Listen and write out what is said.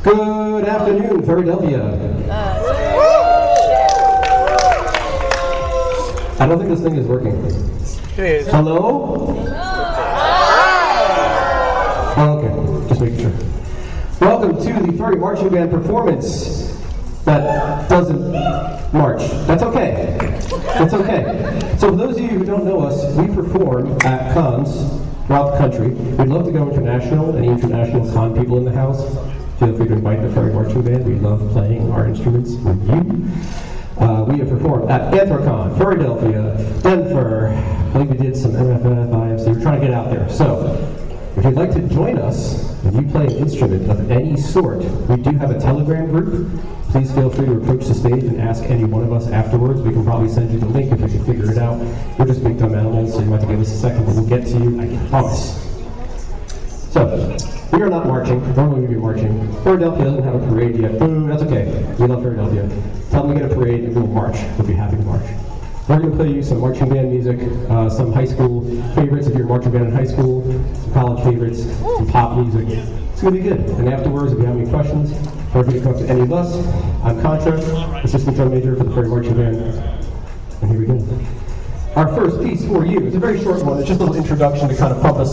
Good afternoon, Philadelphia. I don't think this thing is working. It is. Hello? Oh, okay, just making sure. Welcome to the Furry Marching Band performance that doesn't march. That's okay. It's okay. So for those of you who don't know us, we perform at cons throughout the country. We'd love to go international. Any international con people in the house, feel free to invite the Furry Marching Band. We love playing our instruments with you. We have performed at Anthrocon, Philadelphia, Denver. I believe we did some MFF, IFC. We're trying to get out there. So, if you'd like to join us, if you play an instrument of any sort, we do have a Telegram group. Please feel free to approach the stage and ask any one of us afterwards. We can probably send you the link if you can figure it out. We're just big dumb animals, so you might have to give us a second, but we'll get to you, I promise. So, we are not marching. Normally we'd be marching. Philadelphia doesn't have a parade yet. Boo, that's okay. We love Philadelphia. Tell them to get a parade and we'll march. We'll be happy to march. We're going to play you some marching band music, some high school favorites if you're a marching band in high school, some college favorites, some pop music. It's going to be good. And afterwards, if you have any questions, feel free to come up to any of us. I'm Contra, assistant drum major for the Furry Marching Band. And here we go. Our first piece for you, it's a very short one. It's just a little introduction to kind of pump us